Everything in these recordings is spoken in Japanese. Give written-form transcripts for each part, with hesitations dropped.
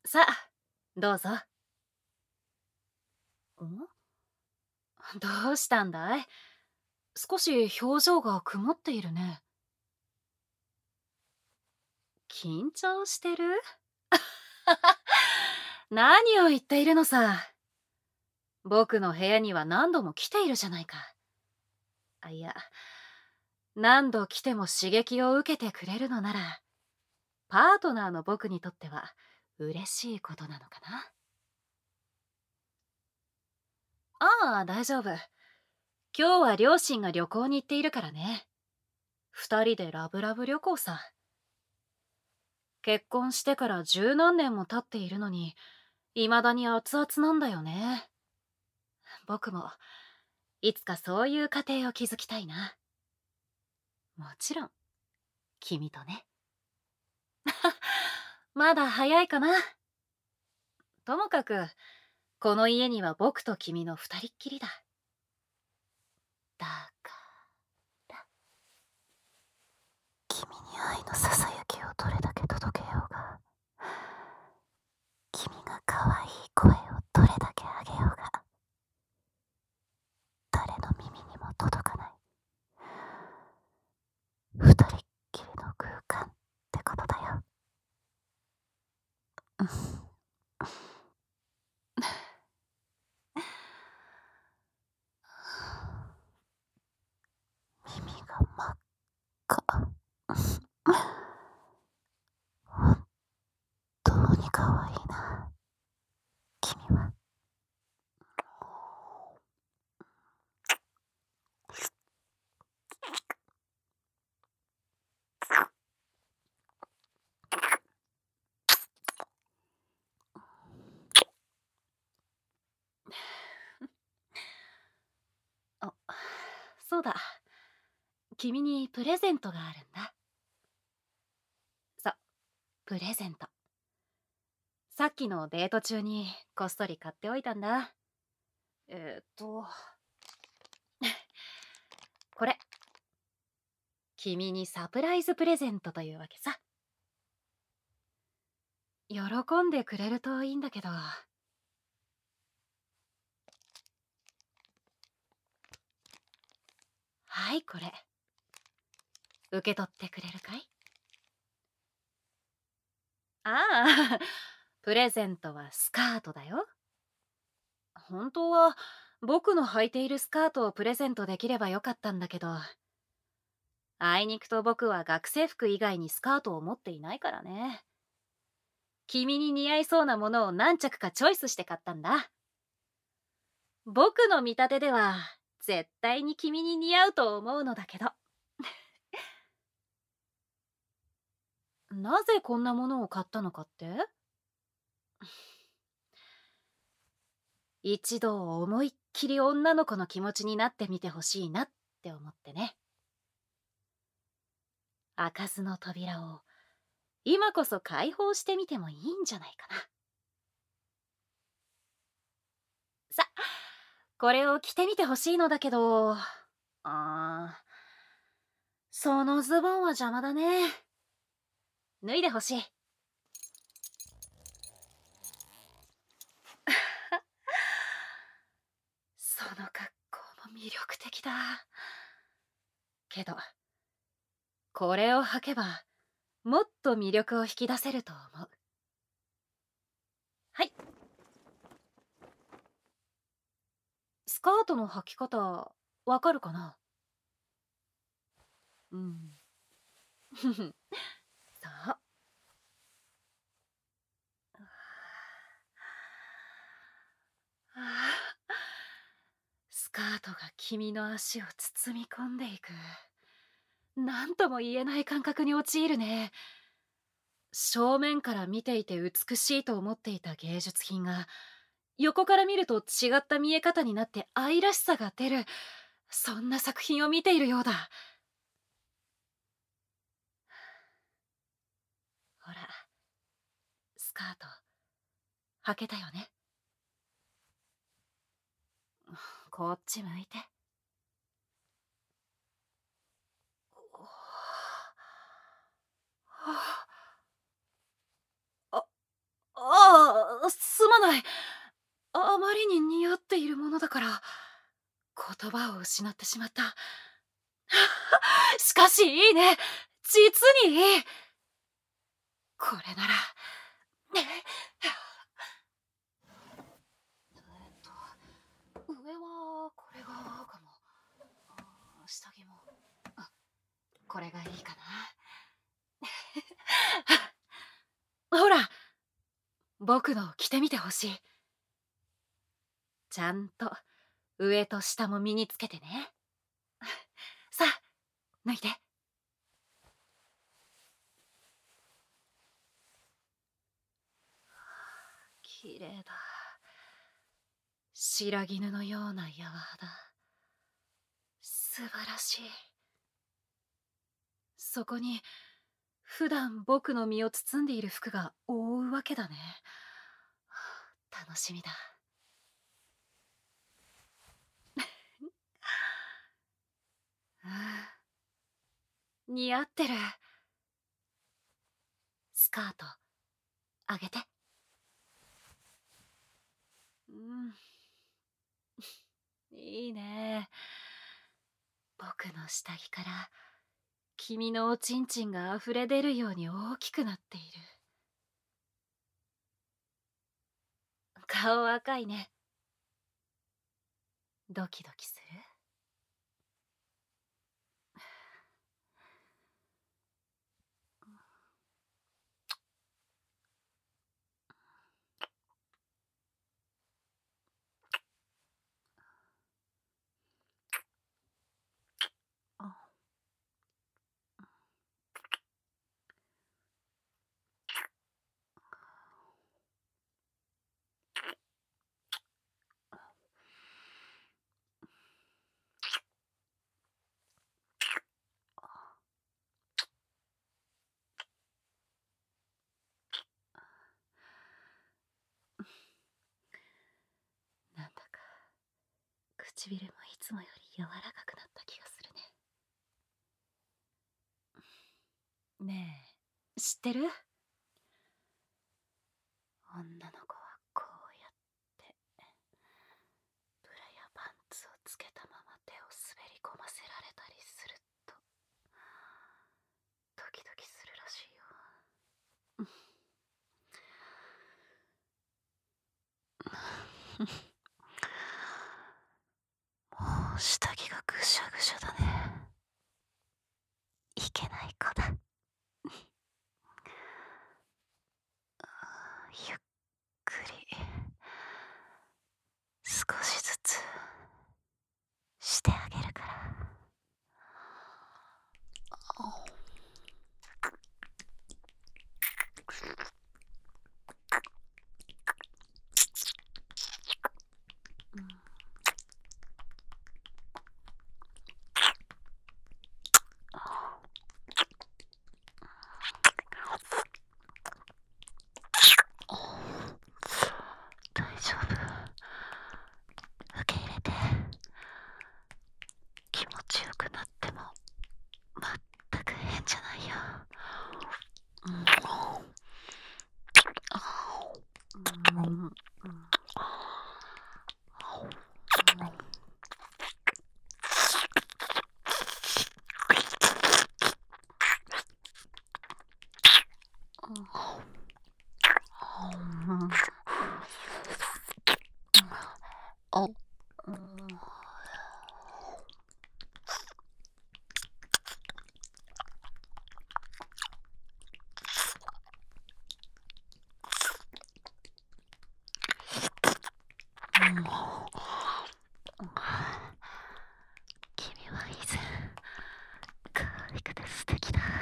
さあ、どうぞ。どうしたんだい？少し表情が曇っているね。緊張してる？何を言っているのさ。僕の部屋には何度も来ているじゃないか。あ、いや、何度来ても刺激を受けてくれるのなら、パートナーの僕にとっては嬉しいことなのかな。ああ、大丈夫。今日は両親が旅行に行っているからね。二人でラブラブ旅行さ。結婚してから十何年も経っているのに、未だに熱々なんだよね。僕も、いつかそういう家庭を築きたいな。もちろん、君とね。まだ早いかな。ともかく、この家には僕と君の二人っきりだ。だから、君に愛のささやきをどれだけ届けようが、君が可愛い声をどれだけあげようが、誰の耳にも届かない。二人っきりの空間ってことだよ。耳が真っ赤。本当に可愛いな、君は。あ、そうだ。君にプレゼントがあるんだ。そう、プレゼント。さっきのデート中にこっそり買っておいたんだ。これ。君にサプライズプレゼントというわけさ。喜んでくれるといいんだけど。はい、これ。受け取ってくれるかい？ああ、プレゼントはスカートだよ。本当は僕の履いているスカートをプレゼントできればよかったんだけど、あいにくと僕は学生服以外にスカートを持っていないからね。君に似合いそうなものを何着かチョイスして買ったんだ。僕の見立てでは絶対に君に似合うと思うのだけど。なぜこんなものを買ったのかって？一度思いっきり女の子の気持ちになってみてほしいなって思ってね。開かずの扉を今こそ開放してみてもいいんじゃないかな。さ、これを着てみてほしいのだけど、そのズボンは邪魔だね。脱いでほしい。その格好も魅力的だ。けど、これを履けば、もっと魅力を引き出せると思う。はい。スカートの履き方、わかるかな？うん。そう。ああ、スカートが君の足を包み込んでいく。なんとも言えない感覚に陥るね。正面から見ていて美しいと思っていた芸術品が、横から見ると違った見え方になって愛らしさが出る、そんな作品を見ているようだ。ほら、スカート履けたよね。こっち向いて。ああ、 言葉を失ってしまった。しかしいいね。実にいい。これなら。上はこれが合うかも。下着もこれがいいかな。ほら、僕のを着てみてほしい。ちゃんと上と下も身につけてね。さあ、脱いで。綺麗だ。白絹のような柔肌。素晴らしい。そこに普段僕の身を包んでいる服が覆うわけだね。楽しみだ。似合ってる。スカートあげて。いいね。僕の下着から君のおちんちんが溢れ出るように大きくなっている。顔赤いね。ドキドキする？なんだか唇もいつもより柔らかくなった気がするね。ねえ、知ってる？女の子はこうやってブラやパンツをつけたまま手を滑り込ませられたりするとドキドキするらしいよ。もう下着がぐしゃぐしゃだね。いけない子だ。ゆっくり少しずつしてあげるから。大丈夫。受け入れて。気持ちよくなっても全く変じゃないよ。君は以前可愛くて素敵だ。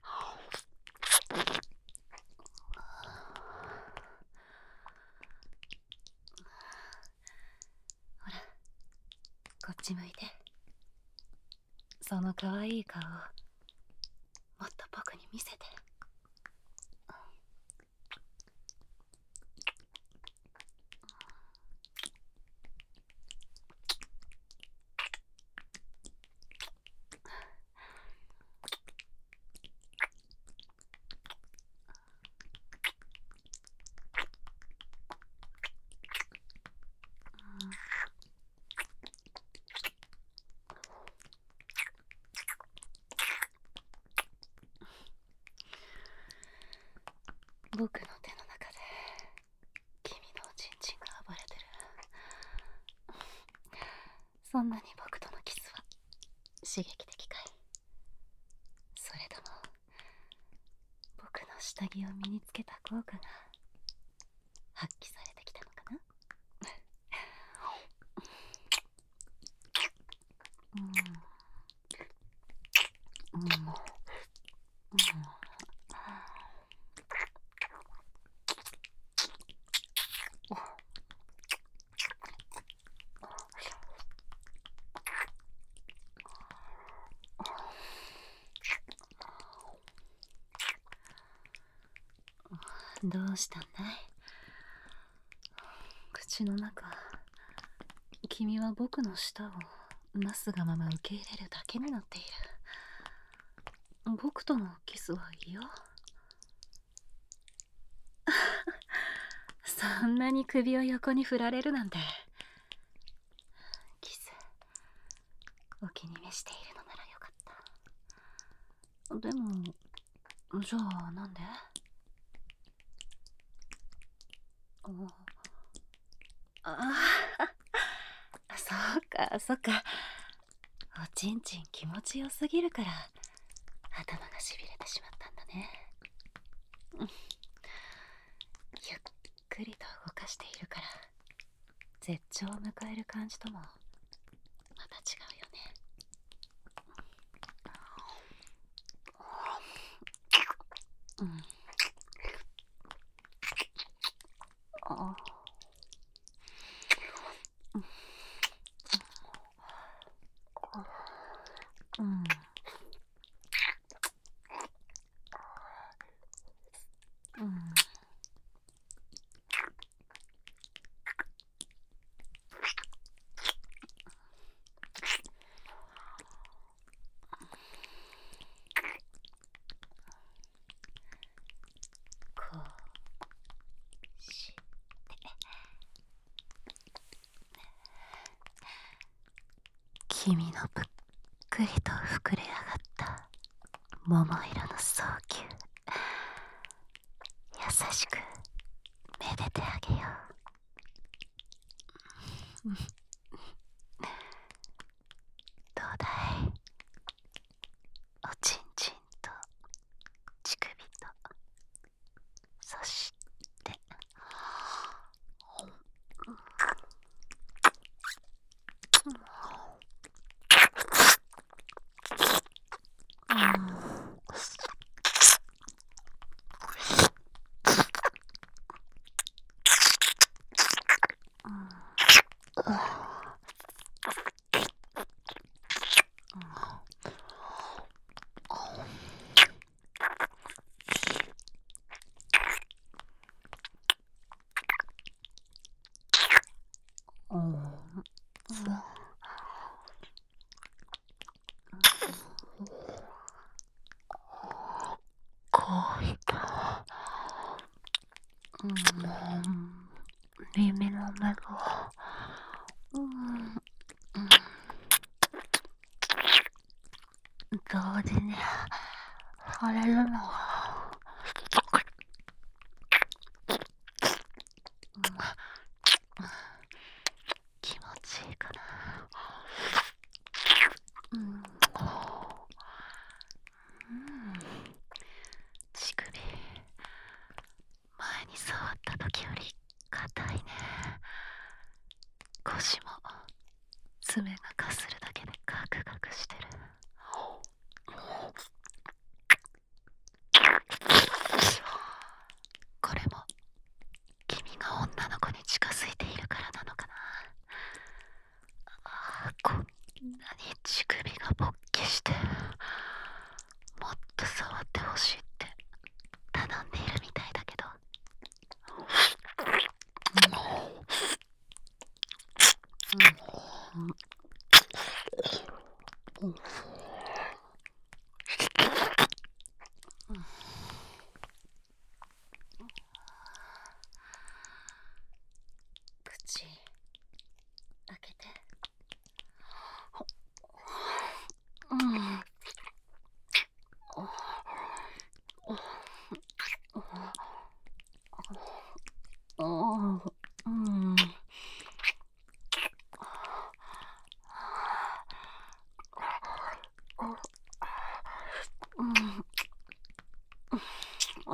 ほら、こっち向いて。その可愛い顔をもっと僕に見せて。 僕の手の中で君のおちんちんが暴れてる。そんなに僕とのキスは刺激的かい？それとも僕の下着を身につけた効果が発揮されてきたのかな？どうしたんだい？口の中、君は僕の舌をなすがまま受け入れるだけになっている。僕とのキスは嫌？そんなに首を横に振られるなんて。キス、お気に召しているのならよかった。でも、じゃあなんで？ああ、そうか、そうか。おちんちん気持ちよすぎるから頭がしびれてしまったんだね。ゆっくりと動かしているから絶頂を迎える感じともまた違うよね。あこうして君のぷっくりと膨れ上がった桃色の早球、優しくめでてあげよう。どうだい？おちんちんと乳首と、そしてこういった耳の目が同時にされるのが気持ちいいかな。乳首、前に触った時より硬いね。腰も爪がかするだけでガクガクしてる。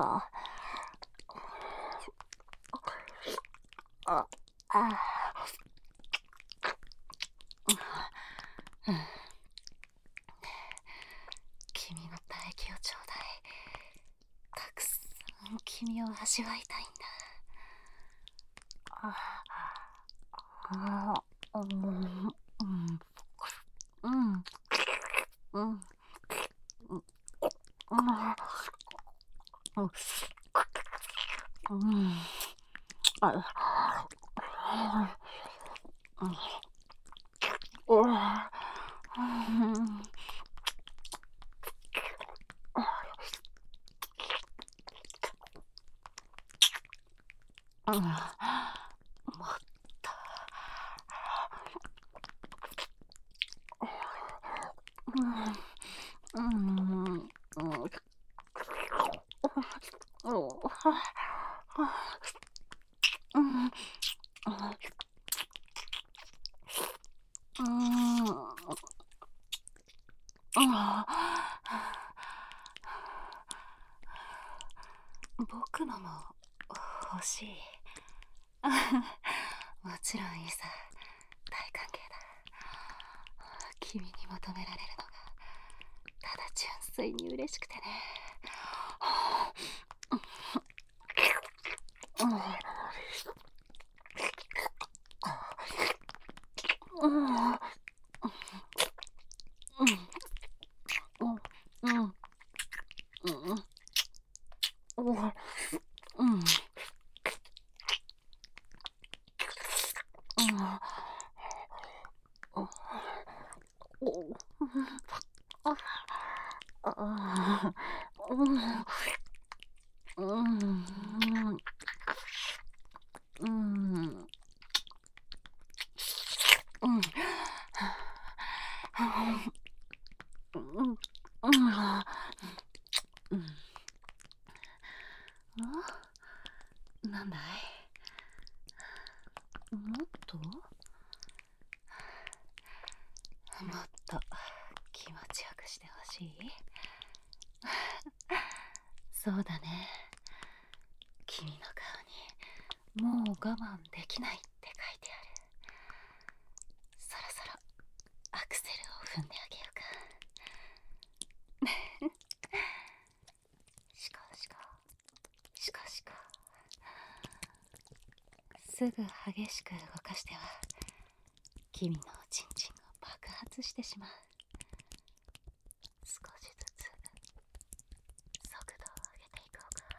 あ、あ、あ、うん、君の唾液をちょうだい。たくさん君を味わいたいんだ。ああ、うん、うん、うん、うん、うん、うん、あ、もっと、うん、うん、僕のも欲しい。もちろんいいさ。大歓迎だ。君に求められるのがただ純粋に嬉しくてね。なんだい？もっと気持ちよくしてほしい？そうだね。君の顔にもう我慢できないって書いてある。そろそろアクセルを踏んであげようか。シカシカシカシカ。すぐ激しく動かしては君のチンチンが爆発してしまう。少しずつ速度を上げていこうか。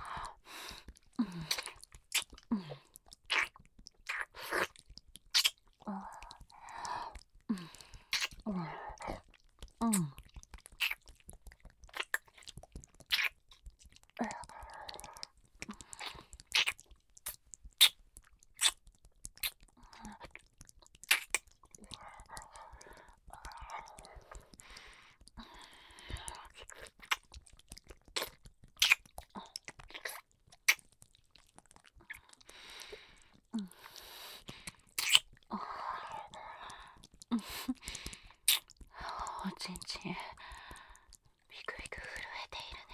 おちんちんビクビク震えているね。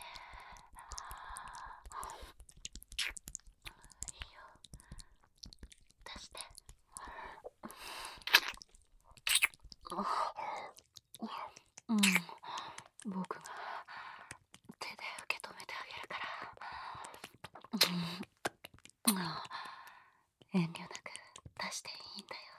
いいよ、出して。僕が手で受け止めてあげるから。遠慮なく出していいんだよ。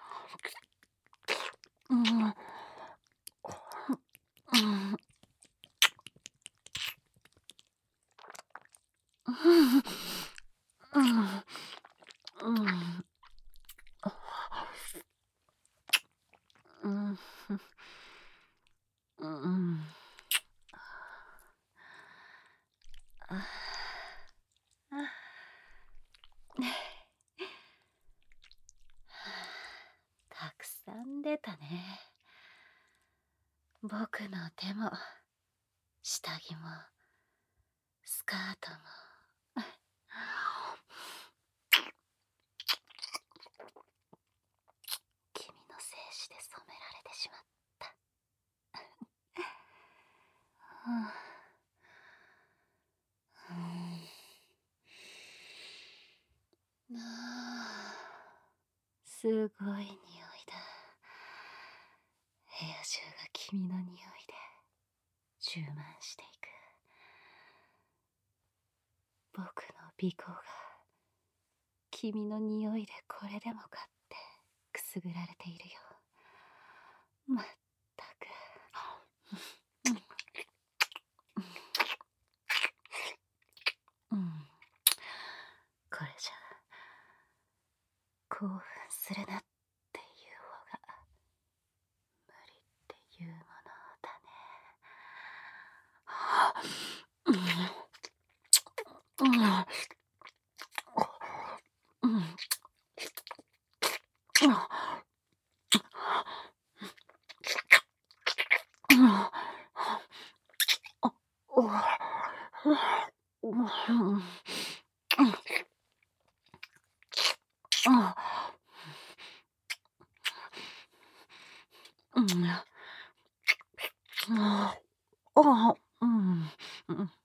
たくさん出たね。僕の手も下着もスカートも君の精子で染められてしまった。 すごい匂いだ。部屋中が君の匂いで充満していく。僕の鼻孔が君の匂いでこれでもかってくすぐられているよ。まったく。これじゃ興奮するなっていう方が無理っていうものだね。